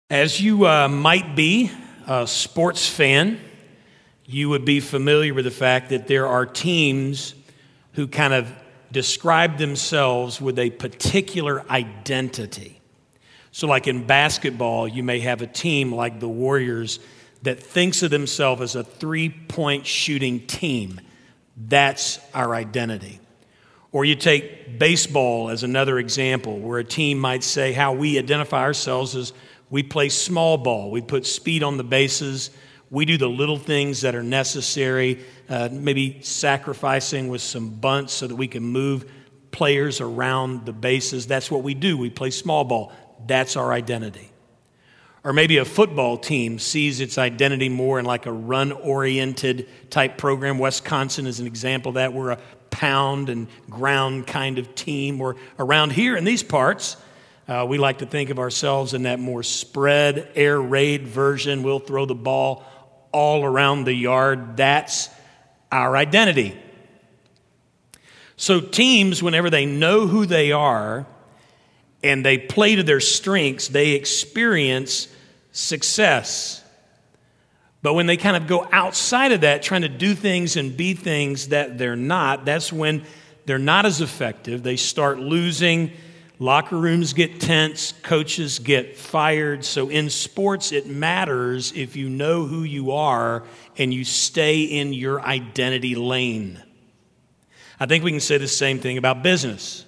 As you might be a sports fan, you would be familiar with the fact that there are teams who kind of describe themselves with a particular identity. So like in basketball, you may have a team like the Warriors that thinks of themselves as a three-point shooting team. That's our identity. Or you take baseball as another example, where a team might say how we identify ourselves as we play small ball. We put speed on the bases. We do the little things that are necessary, maybe sacrificing with some bunts so that we can move players around the bases. That's what we do. We play small ball. That's our identity. Or maybe a football team sees its identity more in like a run-oriented type program. Wisconsin is an example of that. We're a pound and ground kind of team. Or around here in these parts, we like to think of ourselves in that more spread, air raid version. We'll throw the ball all around the yard. That's our identity. So teams, whenever they know who they are and they play to their strengths, they experience success. But when they kind of go outside of that, trying to do things and be things that they're not, that's when they're not as effective. They start losing. Locker rooms get tense, coaches get fired. So in sports, it matters if you know who you are and you stay in your identity lane. I think we can say the same thing about business.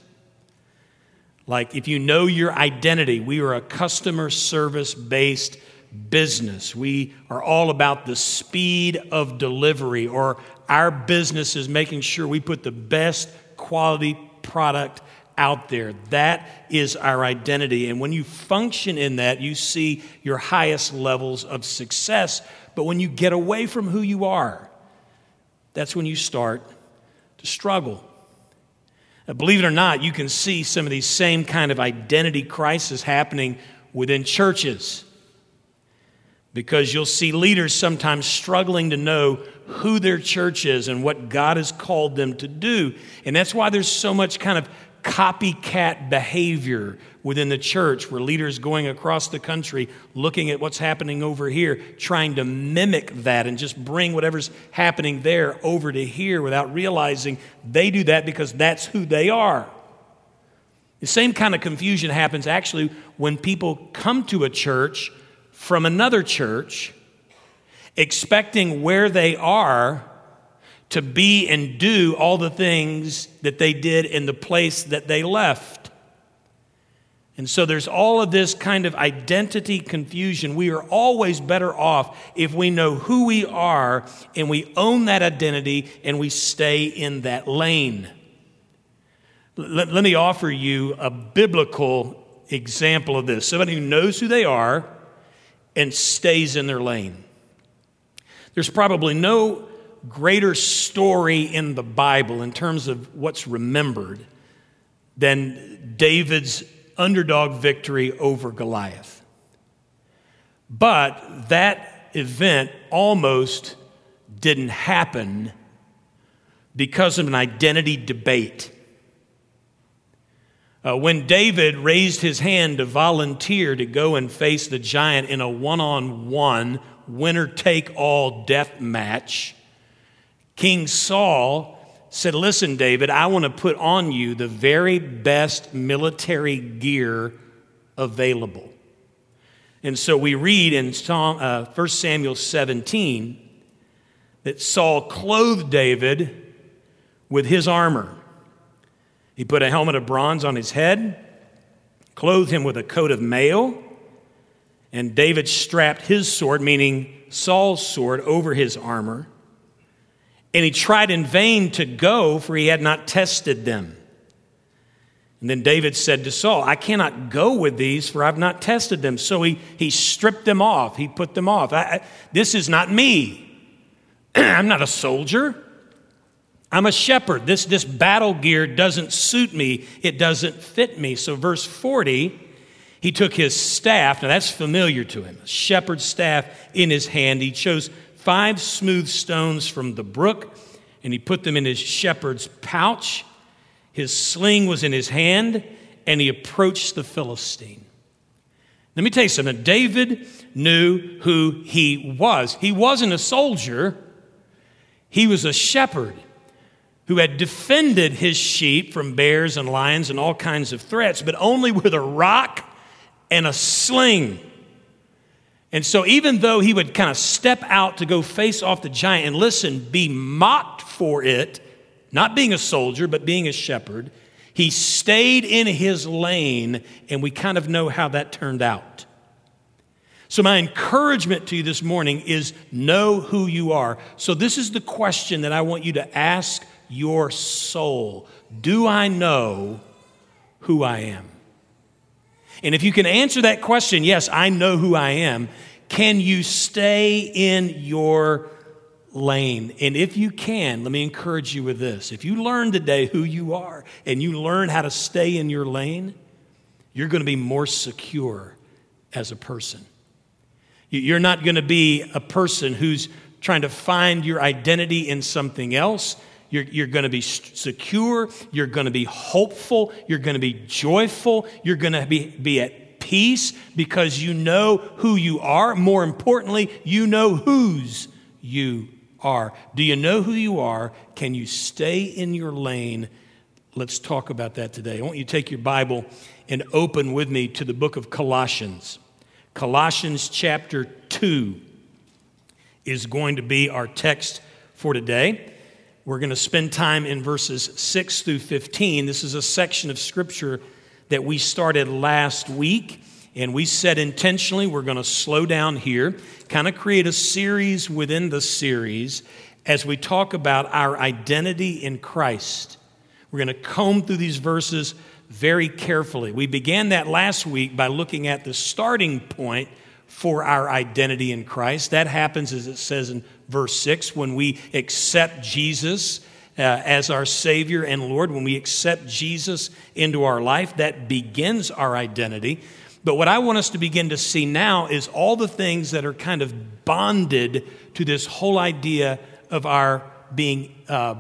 Like if you know your identity, we are a customer service-based business. We are all about the speed of delivery, or our business is making sure we put the best quality product out there. That is our identity. And when you function in that, you see your highest levels of success. But when you get away from who you are, that's when you start to struggle. Now, believe it or not, you can see some of these same kind of identity crises happening within churches, because you'll see leaders sometimes struggling to know who their church is and what God has called them to do. And that's why there's so much kind of copycat behavior within the church, where leaders going across the country looking at what's happening over here, trying to mimic that and just bring whatever's happening there over to here without realizing they do that because that's who they are. The same kind of confusion happens actually when people come to a church from another church expecting where they are to be and do all the things that they did in the place that they left. And so there's all of this kind of identity confusion. We are always better off if we know who we are and we own that identity and we stay in that lane. Let me offer you a biblical example of this. Somebody who knows who they are and stays in their lane. There's probably no greater story in the Bible in terms of what's remembered than David's underdog victory over Goliath. But that event almost didn't happen because of an identity debate. When David raised his hand to volunteer to go and face the giant in a one-on-one, winner-take-all death match, King Saul said, "Listen, David, I want to put on you the very best military gear available." And so we read in 1 Samuel 17 that Saul clothed David with his armor. He put a helmet of bronze on his head, clothed him with a coat of mail, and David strapped his sword, meaning Saul's sword, over his armor. And he tried in vain to go, for he had not tested them. And then David said to Saul, "I cannot go with these, for I've not tested them." So he stripped them off. He put them off. This is not me. I'm not a soldier. I'm a shepherd. This battle gear doesn't suit me. It doesn't fit me. So verse 40, he took his staff. Now that's familiar to him. A shepherd's staff in his hand. He chose 5 smooth stones from the brook, and he put them in his shepherd's pouch. His sling was in his hand, and he approached the Philistine. Let me tell you something. David knew who he was. He wasn't a soldier. He was a shepherd who had defended his sheep from bears and lions and all kinds of threats, but only with a rock and a sling. And so even though he would kind of step out to go face off the giant and listen, be mocked for it, not being a soldier, but being a shepherd, he stayed in his lane, and we kind of know how that turned out. So my encouragement to you this morning is know who you are. So this is the question that I want you to ask your soul. Do I know who I am? And if you can answer that question, yes, I know who I am, can you stay in your lane? And if you can, let me encourage you with this. If you learn today who you are and you learn how to stay in your lane, you're going to be more secure as a person. You're not going to be a person who's trying to find your identity in something else. You're going to be secure. You're going to be hopeful. You're going to be joyful. You're going to be at peace because you know who you are. More importantly, you know whose you are. Do you know who you are? Can you stay in your lane? Let's talk about that today. I want you to take your Bible and open with me to the book of Colossians. Colossians chapter 2 is going to be our text for today. We're going to spend time in verses 6 through 15. This is a section of Scripture that we started last week, and we said intentionally we're going to slow down here, kind of create a series within the series as we talk about our identity in Christ. We're going to comb through these verses very carefully. We began that last week by looking at the starting point for our identity in Christ. That happens, as it says in verse 6, when we accept Jesus as our Savior and Lord. When we accept Jesus into our life, that begins our identity. But what I want us to begin to see now is all the things that are kind of bonded to this whole idea of our being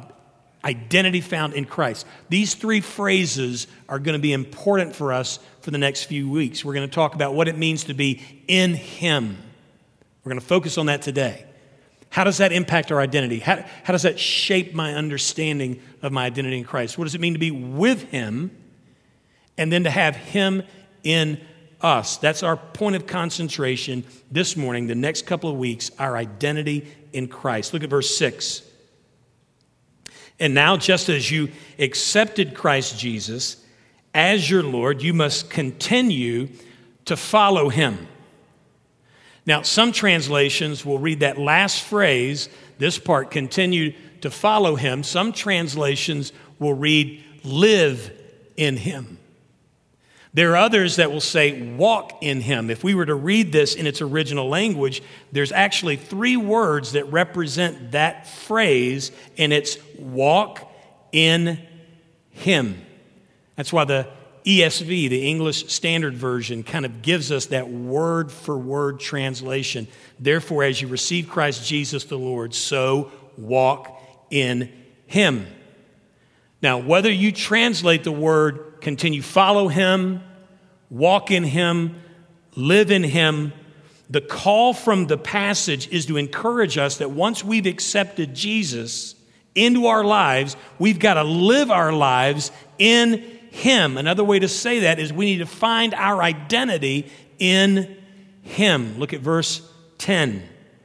identity found in Christ. These three phrases are going to be important for us for the next few weeks. We're going to talk about what it means to be in Him. We're going to focus on that today. How does that impact our identity? How does that shape my understanding of my identity in Christ? What does it mean to be with Him and then to have Him in us? That's our point of concentration this morning, the next couple of weeks, our identity in Christ. Look at verse 6. And now, just as you accepted Christ Jesus as your Lord, you must continue to follow Him. Now, some translations will read that last phrase, this part, continue to follow Him. Some translations will read, live in Him. There are others that will say, walk in Him. If we were to read this in its original language, there's actually three words that represent that phrase, and it's walk in Him. That's why the ESV, the English Standard Version, kind of gives us that word-for-word translation. Therefore, as you receive Christ Jesus the Lord, so walk in Him. Now, whether you translate the word continue, follow Him, walk in Him, live in Him, the call from the passage is to encourage us that once we've accepted Jesus into our lives, we've got to live our lives in Him. Another way to say that is we need to find our identity in Him. Look at verse 10.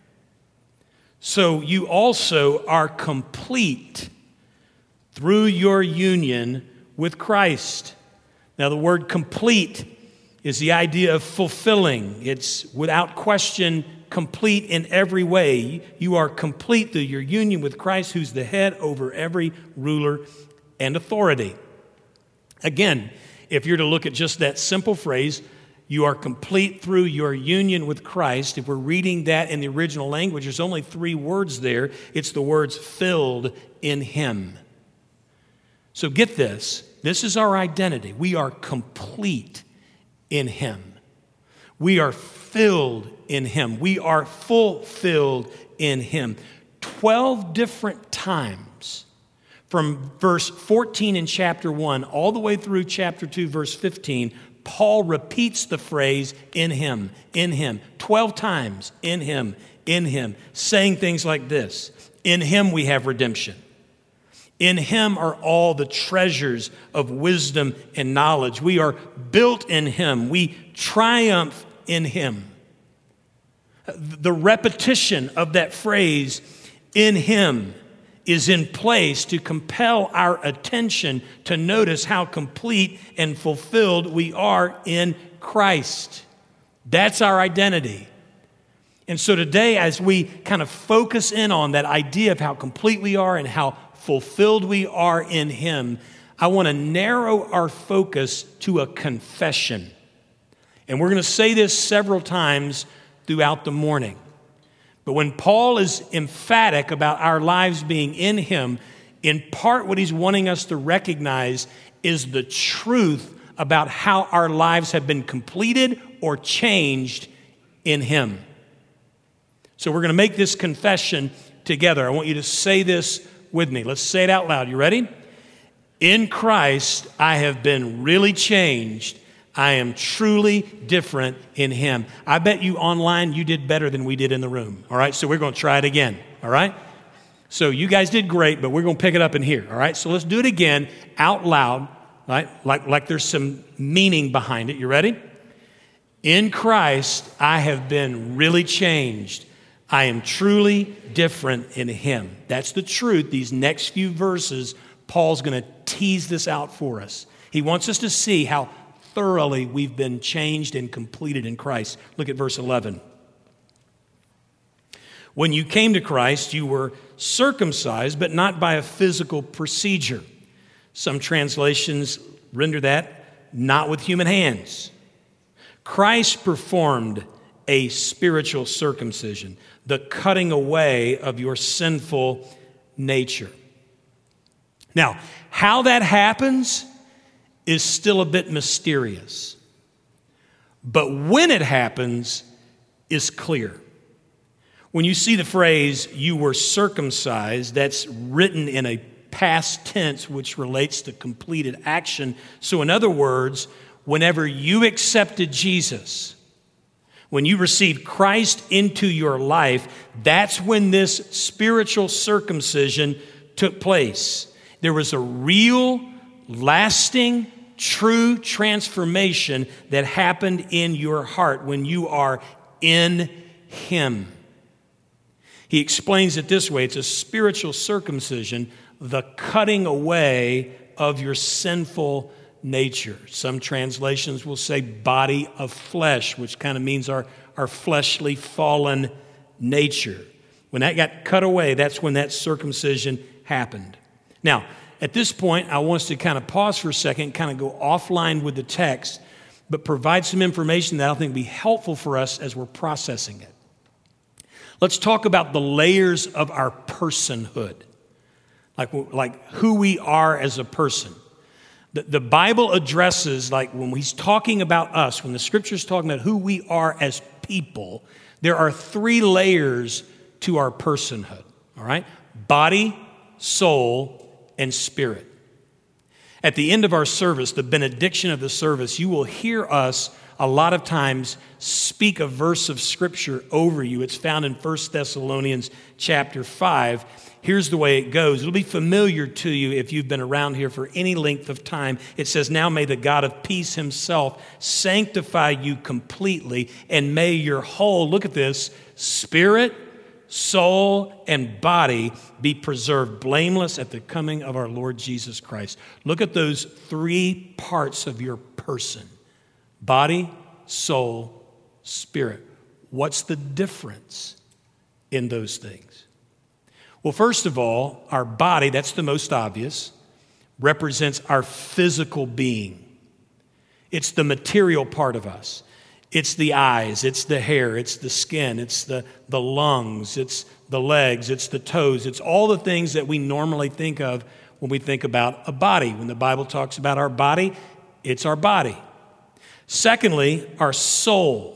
So you also are complete through your union with Christ. Now, the word complete is the idea of fulfilling. It's without question complete in every way. You are complete through your union with Christ, who's the head over every ruler and authority. Again, if you're to look at just that simple phrase, you are complete through your union with Christ. If we're reading that in the original language, there's only three words there. It's the words filled in Him. So get this. This is our identity. We are complete in Him. We are filled in Him. We are fulfilled in Him. 12 different times from verse 14 in chapter 1 all the way through chapter 2, verse 15, Paul repeats the phrase, in him, 12 times, in him, saying things like this: in him we have redemption. In him are all the treasures of wisdom and knowledge. We are built in him. We triumph in him. The repetition of that phrase, in him, is in place to compel our attention to notice how complete and fulfilled we are in Christ. That's our identity. And so today, as we kind of focus in on that idea of how complete we are and how fulfilled we are in him, I want to narrow our focus to a confession. And we're going to say this several times throughout the morning. But when Paul is emphatic about our lives being in him, in part what he's wanting us to recognize is the truth about how our lives have been completed or changed in him. So we're going to make this confession together. I want you to say this with me. Let's say it out loud. You ready? In Christ, I have been really changed. I am truly different in him. I bet you online you did better than we did in the room. All right, so we're going to try it again. All right? So you guys did great, but we're going to pick it up in here. All right, so let's do it again out loud, right? Like there's some meaning behind it. You ready? In Christ, I have been really changed. I am truly different in him. That's the truth. These next few verses, Paul's going to tease this out for us. He wants us to see how thoroughly we've been changed and completed in Christ. Look at verse 11. When you came to Christ, you were circumcised, but not by a physical procedure. Some translations render that not with human hands. Christ performed a spiritual circumcision, the cutting away of your sinful nature. Now, how that happens is still a bit mysterious. But when it happens is clear. When you see the phrase, you were circumcised, that's written in a past tense which relates to completed action. So in other words, whenever you accepted Jesus, when you received Christ into your life, that's when this spiritual circumcision took place. There was a real, lasting, true transformation that happened in your heart when you are in him. He explains it this way: it's a spiritual circumcision, the cutting away of your sinful nature. Some translations will say body of flesh, which kind of means our fleshly fallen nature. When that got cut away, that's when that circumcision happened. Now, at this point, I want us to kind of pause for a second, kind of go offline with the text, but provide some information that I think will be helpful for us as we're processing it. Let's talk about the layers of our personhood, like who we are as a person. The Bible addresses, like when he's talking about us, when the Scripture's talking about who we are as people, there are 3 layers to our personhood, all right? Body, soul, and spirit. At the end of our service, the benediction of the service, you will hear us a lot of times speak a verse of Scripture over you. It's found in 1 Thessalonians chapter 5. Here's the way it goes. It'll be familiar to you if you've been around here for any length of time. It says, now may the God of peace himself sanctify you completely, and may your whole, look at this, spirit, soul, and body be preserved blameless at the coming of our Lord Jesus Christ. Look at those 3 parts of your person: body, soul, spirit. What's the difference in those things? Well, first of all, our body, that's the most obvious, represents our physical being. It's the material part of us. It's the eyes, it's the hair, it's the skin, it's the lungs, it's the legs, it's the toes. It's all the things that we normally think of when we think about a body. When the Bible talks about our body, it's our body. Secondly, our soul.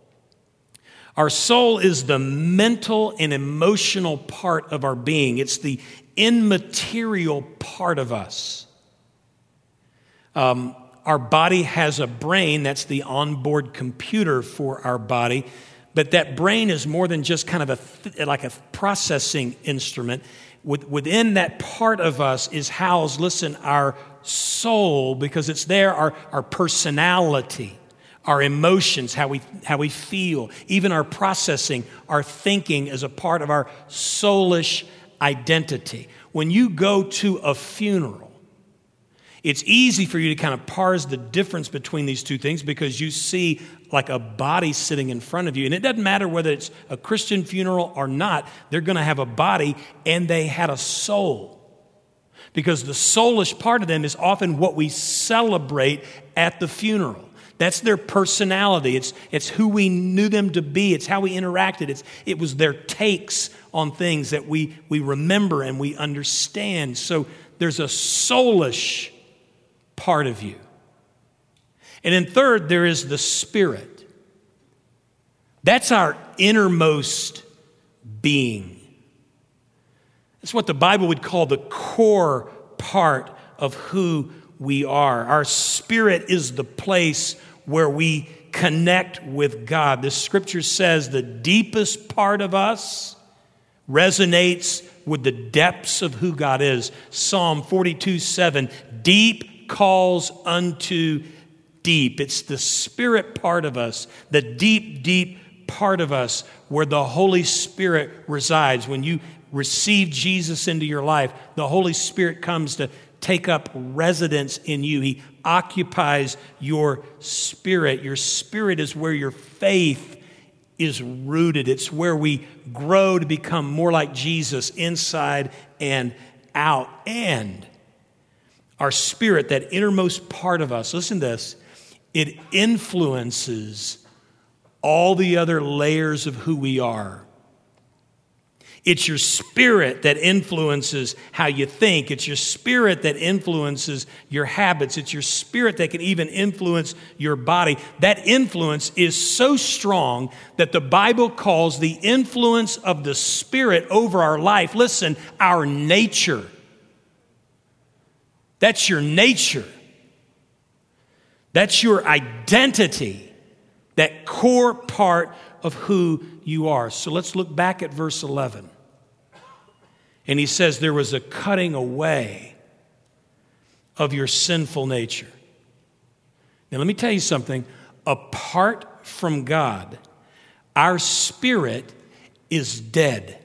Our soul is the mental and emotional part of our being. It's the immaterial part of us. Our body has a brain. That's the onboard computer for our body. But that brain is more than just kind of like a processing instrument. Within that part of us is housed, listen, our soul, because it's there, our personality, our emotions, how we feel, even our processing, our thinking is a part of our soulish identity. When you go to a funeral, it's easy for you to kind of parse the difference between these two things because you see like a body sitting in front of you. And it doesn't matter whether it's a Christian funeral or not, they're going to have a body and they had a soul. Because the soulish part of them is often what we celebrate at the funeral. That's their personality. It's who we knew them to be. It's how we interacted. It was their takes on things that we remember and we understand. So there's a soulish part of you. And then third, there is the spirit. That's our innermost being. That's what the Bible would call the core part of who we are. Our spirit is the place where we connect with God. The scripture says the deepest part of us resonates with the depths of who God is. Psalm 42:7, deep calls unto deep. It's the spirit part of us, the deep, deep part of us where the Holy Spirit resides. When you receive Jesus into your life, the Holy Spirit comes to take up residence in you. He occupies your spirit. Your spirit is where your faith is rooted. It's where we grow to become more like Jesus inside and out. And our spirit, that innermost part of us, listen to this, it influences all the other layers of who we are. It's your spirit that influences how you think. It's your spirit that influences your habits. It's your spirit that can even influence your body. That influence is so strong that the Bible calls the influence of the Spirit over our life, listen, our nature. That's your nature. That's your identity, that core part of who you are. So let's look back at verse 11. And he says there was a cutting away of your sinful nature. Now let me tell you something. Apart from God, our spirit is dead.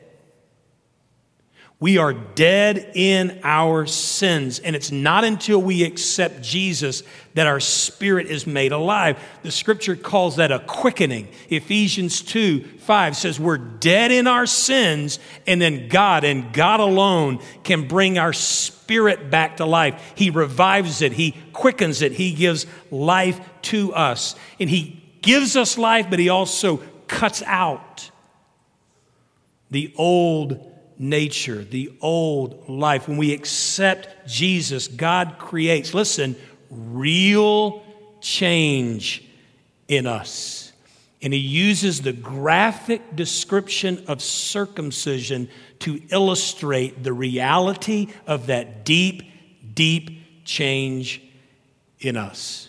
We are dead in our sins. And it's not until we accept Jesus that our spirit is made alive. The scripture calls that a quickening. Ephesians 2:5 says we're dead in our sins, and then God and God alone can bring our spirit back to life. He revives it. He quickens it. He gives life to us. And he gives us life, but he also cuts out the old nature, the old life. When we accept Jesus, God creates, listen, real change in us. And he uses the graphic description of circumcision to illustrate the reality of that deep, deep change in us.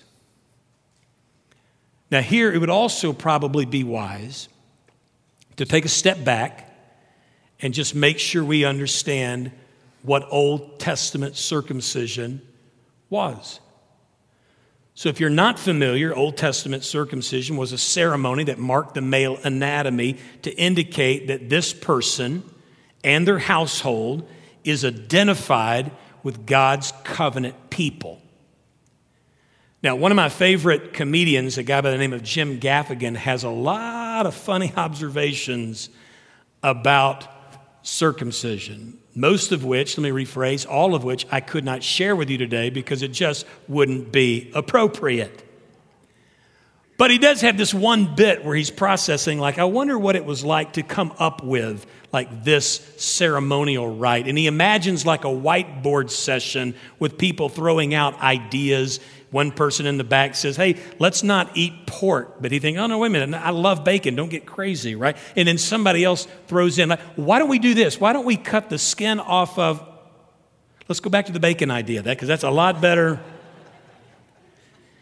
Now here, it would also probably be wise to take a step back and just make sure we understand what Old Testament circumcision was. So if you're not familiar, Old Testament circumcision was a ceremony that marked the male anatomy to indicate that this person and their household is identified with God's covenant people. Now, one of my favorite comedians, a guy by the name of Jim Gaffigan, has a lot of funny observations about circumcision, most of which, let me rephrase, all of which I could not share with you today because it just wouldn't be appropriate. But he does have this one bit where he's processing, like, I wonder what it was like to come up with like this ceremonial rite. And he imagines like a whiteboard session with people throwing out ideas. One person in the back says, hey, let's not eat pork. But he thinks, oh, no, wait a minute. I love bacon. Don't get crazy, right? And then somebody else throws in, like, why don't we do this? Why don't we cut the skin off of, let's go back to the bacon idea, because that's a lot better.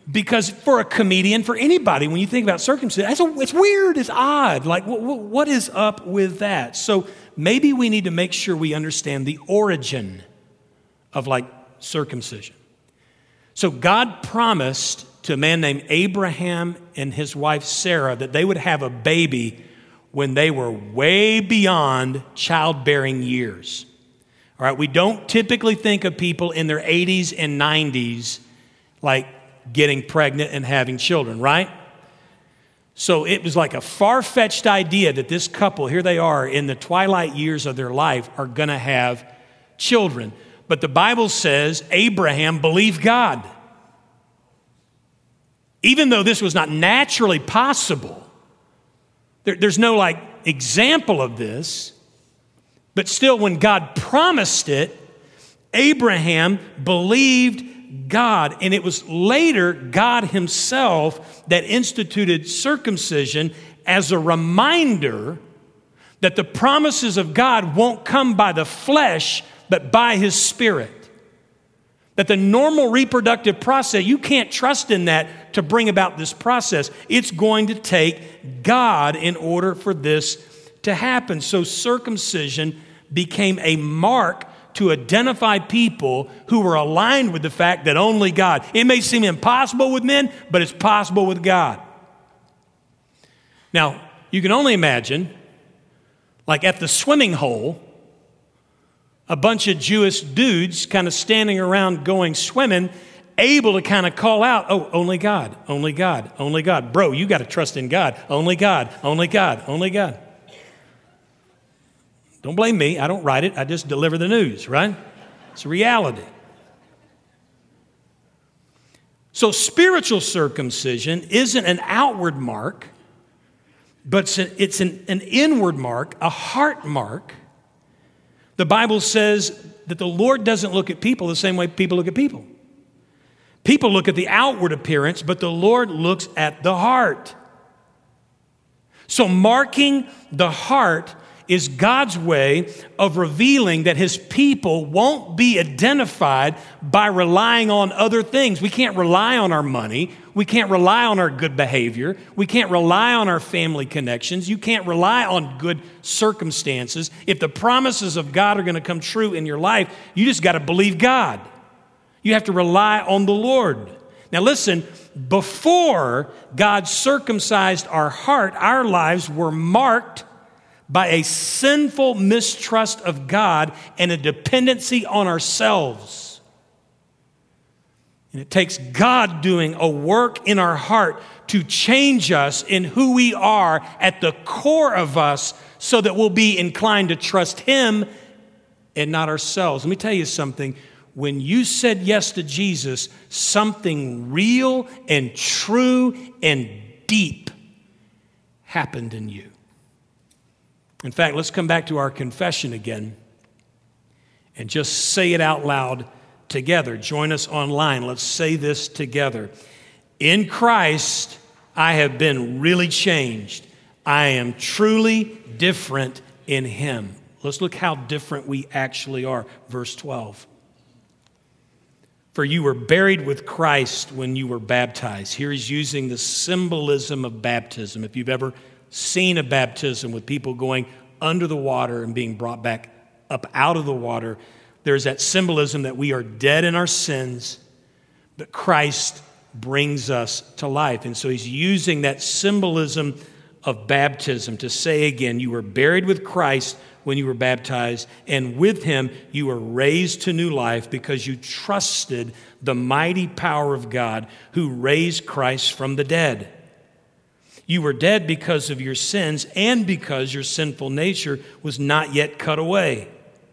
Because for a comedian, for anybody, when you think about circumcision, it's weird, it's odd. Like, what is up with that? So maybe we need to make sure we understand the origin of like circumcision. So God promised to a man named Abraham and his wife Sarah that they would have a baby when they were way beyond childbearing years. All right, we don't typically think of people in their 80s and 90s like getting pregnant and having children, right? So it was like a far-fetched idea that this couple, here they are in the twilight years of their life, are going to have children. But the Bible says Abraham believed God. Even though this was not naturally possible, there's no like example of this, but still when God promised it, Abraham believed God. And it was later God himself that instituted circumcision as a reminder that the promises of God won't come by the flesh, but by his Spirit. That the normal reproductive process, you can't trust in that to bring about this process. It's going to take God in order for this to happen. So circumcision became a mark to identify people who were aligned with the fact that only God. It may seem impossible with men, but it's possible with God. Now, you can only imagine, like at the swimming hole, a bunch of Jewish dudes kind of standing around going swimming, able to kind of call out, oh, only God, only God, only God. Bro, you got to trust in God. Only God, only God, only God. Don't blame me. I don't write it. I just deliver the news, right? It's a reality. So spiritual circumcision isn't an outward mark, but it's an inward mark, a heart mark. The Bible says that the Lord doesn't look at people the same way people look at people. People look at the outward appearance, but the Lord looks at the heart. So marking the heart is God's way of revealing that his people won't be identified by relying on other things. We can't rely on our money. We can't rely on our good behavior. We can't rely on our family connections. You can't rely on good circumstances. If the promises of God are going to come true in your life, you just got to believe God. You have to rely on the Lord. Now listen, before God circumcised our heart, our lives were marked by a sinful mistrust of God and a dependency on ourselves. And it takes God doing a work in our heart to change us in who we are at the core of us so that we'll be inclined to trust him and not ourselves. Let me tell you something. When you said yes to Jesus, something real and true and deep happened in you. In fact, let's come back to our confession again and just say it out loud together. Join us online. Let's say this together. In Christ, I have been really changed. I am truly different in him. Let's look how different we actually are. Verse 12. For you were buried with Christ when you were baptized. Here he's using the symbolism of baptism. If you've ever seen a baptism with people going under the water and being brought back up out of the water, there's that symbolism that we are dead in our sins, but Christ brings us to life. And so he's using that symbolism of baptism to say again, you were buried with Christ when you were baptized, and with him you were raised to new life because you trusted the mighty power of God who raised Christ from the dead. You were dead because of your sins and because your sinful nature was not yet cut away.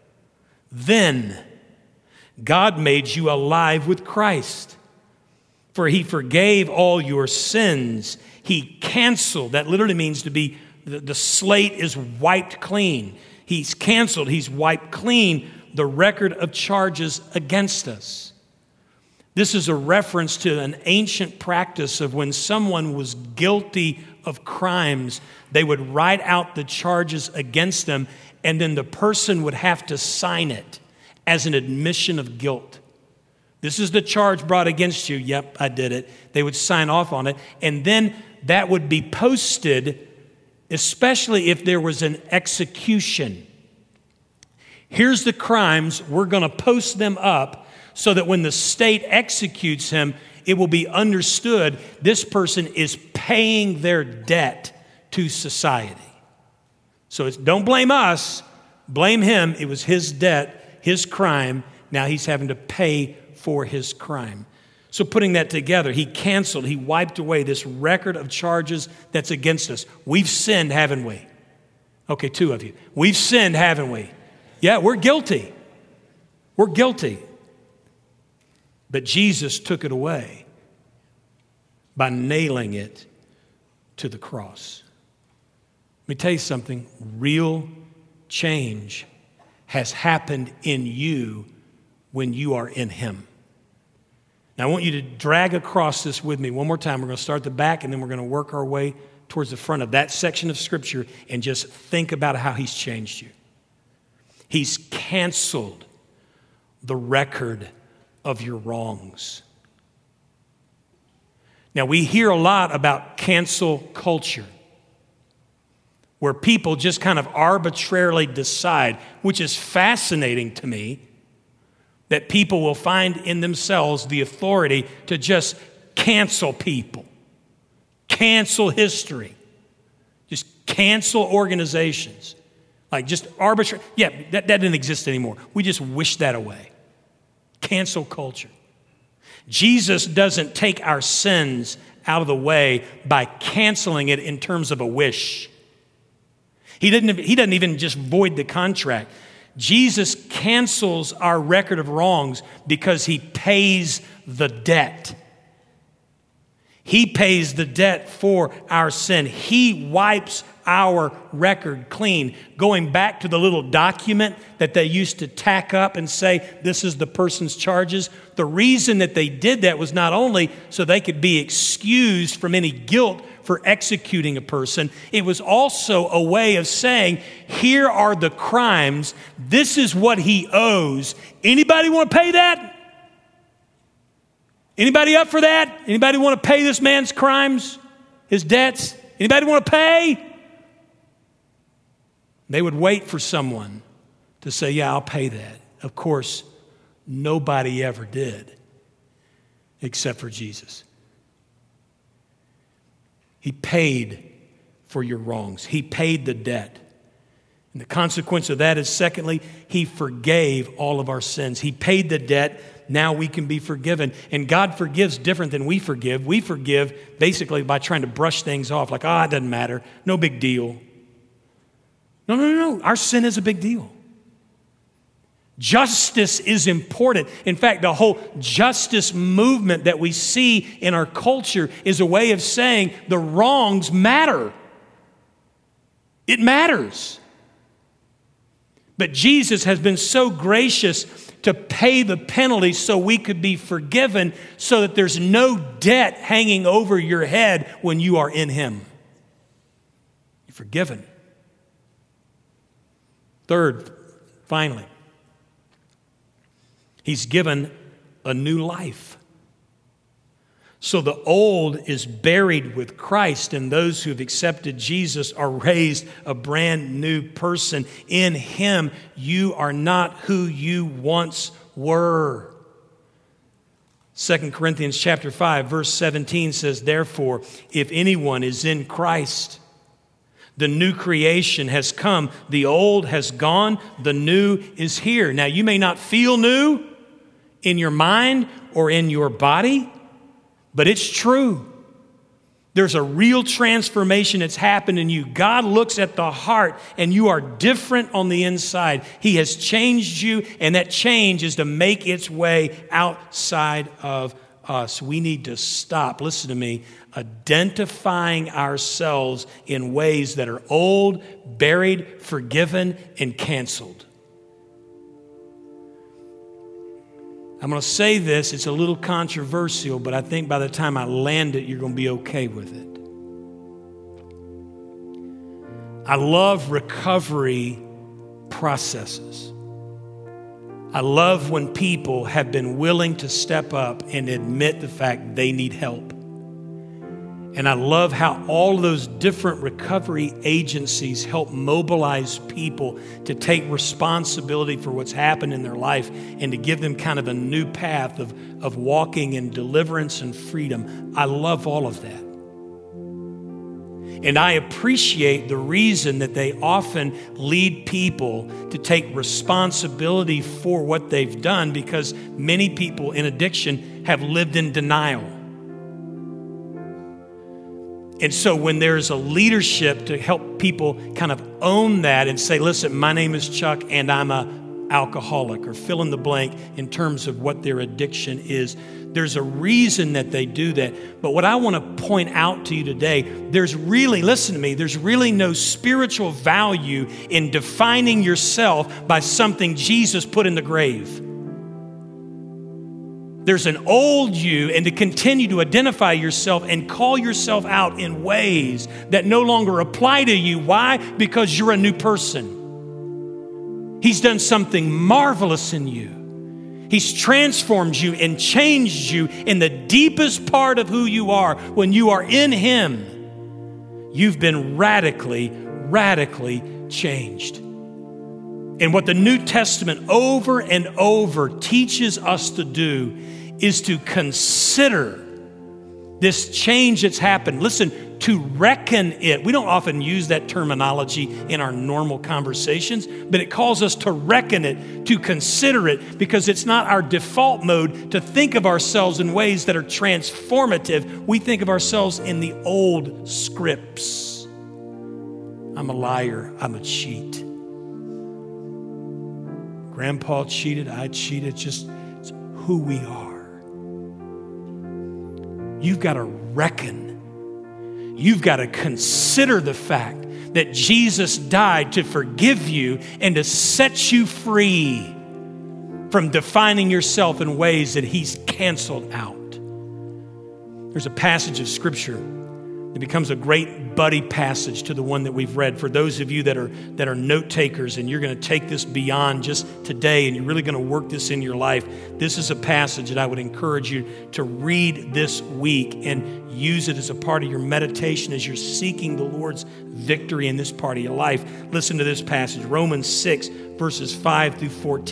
Then God made you alive with Christ, for he forgave all your sins. He canceled, that literally means to be, the slate is wiped clean. He's canceled, he's wiped clean the record of charges against us. This is a reference to an ancient practice of when someone was guilty of crimes, they would write out the charges against them, and then the person would have to sign it as an admission of guilt This is the charge brought against you. Yep, I did it. They would sign off on it. And then that would be posted, especially if there was an execution. Here's the crimes. We're going to post them up so that when the state executes him, it will be understood this person is paying their debt to society. So don't blame us, blame him. It was his debt, his crime. Now he's having to pay for his crime. So putting that together, he canceled, he wiped away this record of charges that's against us. We've sinned, haven't we? Okay, 2 of you. We've sinned, haven't we? Yeah, we're guilty. We're guilty. But Jesus took it away by nailing it to the cross. Let me tell you something. Real change has happened in you when you are in him. Now, I want you to drag across this with me one more time. We're going to start at the back, and then we're going to work our way towards the front of that section of Scripture and just think about how he's changed you. He's canceled the record of your wrongs. Now, we hear a lot about cancel culture, where people just kind of arbitrarily decide, which is fascinating to me, that people will find in themselves the authority to just cancel people, cancel history, just cancel organizations. Like just arbitrary. Yeah, that didn't exist anymore. We just wish that away. Cancel culture. Jesus doesn't take our sins out of the way by canceling it in terms of a wish. He doesn't even just void the contract. Jesus cancels our record of wrongs because he pays the debt. He pays the debt for our sin. He wipes our record clean. Going back to the little document that they used to tack up and say, this is the person's charges. The reason that they did that was not only so they could be excused from any guilt for executing a person, it was also a way of saying, here are the crimes. This is what he owes. Anybody want to pay that? Anybody up for that? Anybody want to pay this man's crimes, his debts? Anybody want to pay? They would wait for someone to say, yeah, I'll pay that. Of course, nobody ever did, except for Jesus. He paid for your wrongs. He paid the debt. And the consequence of that is, secondly, he forgave all of our sins. He paid the debt. Now we can be forgiven. And God forgives different than we forgive. We forgive basically by trying to brush things off, like, it doesn't matter. No big deal. No. Our sin is a big deal. Justice is important. In fact, the whole justice movement that we see in our culture is a way of saying the wrongs matter. It matters. But Jesus has been so gracious to pay the penalty so we could be forgiven, so that there's no debt hanging over your head when you are in him. You're forgiven. Third, finally, he's given a new life. So the old is buried with Christ, and those who have accepted Jesus are raised a brand new person. In him, you are not who you once were. 2 Corinthians chapter 5, verse 17 says, therefore, if anyone is in Christ, the new creation has come. The old has gone. The new is here. Now, you may not feel new in your mind or in your body, but it's true. There's a real transformation that's happened in you. God looks at the heart, and you are different on the inside. He has changed you, and that change is to make its way outside of us. We need to stop, listen to me, identifying ourselves in ways that are old, buried, forgiven, and canceled. I'm going to say this, it's a little controversial, but I think by the time I land it, you're going to be okay with it. I love recovery processes. I love when people have been willing to step up and admit the fact they need help. And I love how all of those different recovery agencies help mobilize people to take responsibility for what's happened in their life and to give them kind of a new path of walking in deliverance and freedom. I love all of that. And I appreciate the reason that they often lead people to take responsibility for what they've done, because many people in addiction have lived in denial. And so when there's a leadership to help people kind of own that and say, listen, my name is Chuck and I'm an alcoholic, or fill in the blank in terms of what their addiction is, there's a reason that they do that. But what I want to point out to you today, listen to me, there's really no spiritual value in defining yourself by something Jesus put in the grave. There's an old you, and to continue to identify yourself and call yourself out in ways that no longer apply to you. Why? Because you're a new person. He's done something marvelous in you. He's transformed you and changed you in the deepest part of who you are. When you are in Him, you've been radically, radically changed. And what the New Testament over and over teaches us to do is to consider this change that's happened. Listen, to reckon it. We don't often use that terminology in our normal conversations, but it calls us to reckon it, to consider it, because it's not our default mode to think of ourselves in ways that are transformative. We think of ourselves in the old scripts. I'm a liar. I'm a cheat. Grandpa cheated. I cheated. Just it's who we are. You've got to reckon. You've got to consider the fact that Jesus died to forgive you and to set you free from defining yourself in ways that He's canceled out. There's a passage of Scripture that becomes a great buddy passage to the one that we've read. For those of you that are note takers and you're going to take this beyond just today and you're really going to work this in your life, this is a passage that I would encourage you to read this week and use it as a part of your meditation as you're seeking the Lord's victory in this part of your life. Listen to this passage, Romans 6, verses 5 through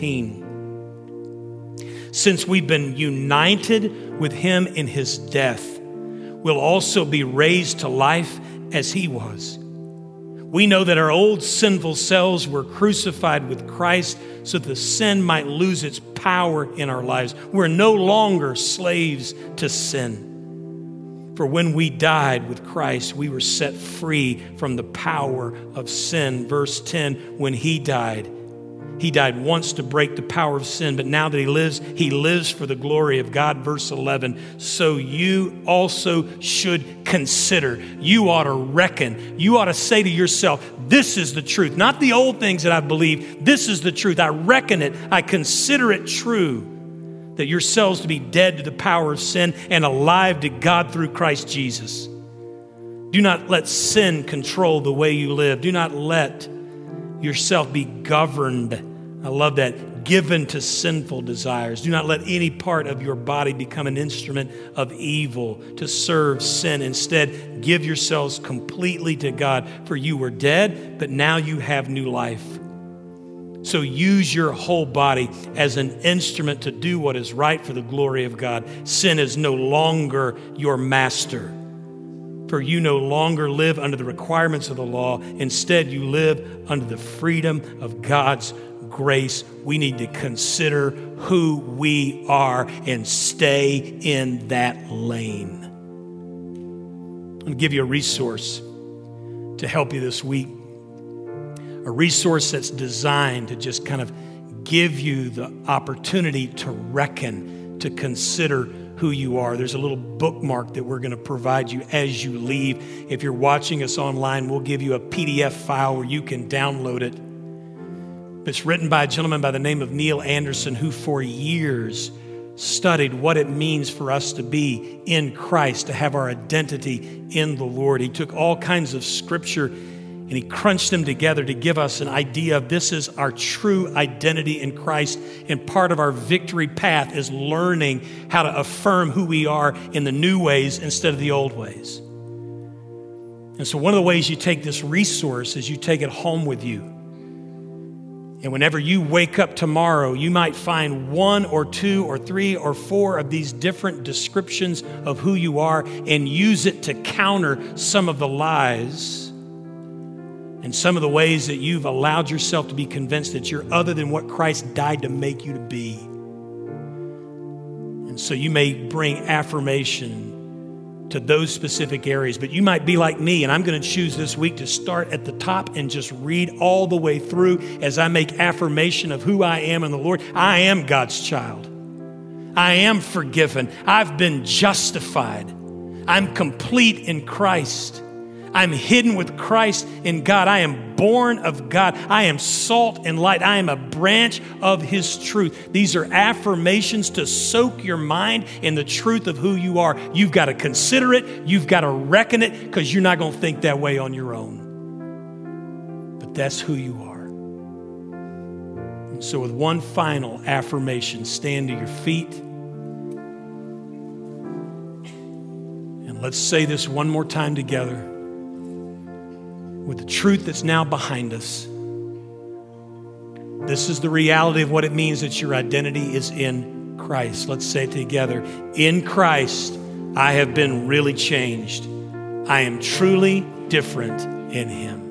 14. Since we've been united with Him in His death, we'll also be raised to life as He was. We know that our old sinful selves were crucified with Christ so that the sin might lose its power in our lives. We're no longer slaves to sin. For when we died with Christ, we were set free from the power of sin. Verse 10, when He died once to break the power of sin, but now that He lives for the glory of God. Verse 11, so you also should consider. You ought to reckon. You ought to say to yourself, this is the truth. Not the old things that I believe. This is the truth. I reckon it. I consider it true that yourselves to be dead to the power of sin and alive to God through Christ Jesus. Do not let sin control the way you live. Do not let yourself be governed. I love that. Given to sinful desires. Do not let any part of your body become an instrument of evil to serve sin. Instead, give yourselves completely to God. For you were dead, but now you have new life. So use your whole body as an instrument to do what is right for the glory of God. Sin is no longer your master. For you no longer live under the requirements of the law. Instead, you live under the freedom of God's grace. We need to consider who we are and stay in that lane. I'm going to give you a resource to help you this week. A resource that's designed to just kind of give you the opportunity to reckon, to consider who you are. There's a little bookmark that we're going to provide you as you leave. If you're watching us online, we'll give you a PDF file where you can download it. It's written by a gentleman by the name of Neil Anderson, who for years studied what it means for us to be in Christ, to have our identity in the Lord. He took all kinds of scripture And he crunched them together to give us an idea of this is our true identity in Christ. And part of our victory path is learning how to affirm who we are in the new ways instead of the old ways. And so one of the ways you take this resource is you take it home with you. And whenever you wake up tomorrow, you might find 1 or 2 or 3 or 4 of these different descriptions of who you are and use it to counter some of the lies and some of the ways that you've allowed yourself to be convinced that you're other than what Christ died to make you to be. And so you may bring affirmation to those specific areas, but you might be like me, and I'm going to choose this week to start at the top and just read all the way through as I make affirmation of who I am in the Lord. I am God's child. I am forgiven. I've been justified. I'm complete in Christ. I'm hidden with Christ in God. I am born of God. I am salt and light. I am a branch of his truth. These are affirmations to soak your mind in the truth of who you are. You've got to consider it. You've got to reckon it because you're not going to think that way on your own. But that's who you are. And so with one final affirmation, stand to your feet. And let's say this one more time together. With the truth that's now behind us. This is the reality of what it means that your identity is in Christ. Let's say it together. In Christ, I have been really changed. I am truly different in him.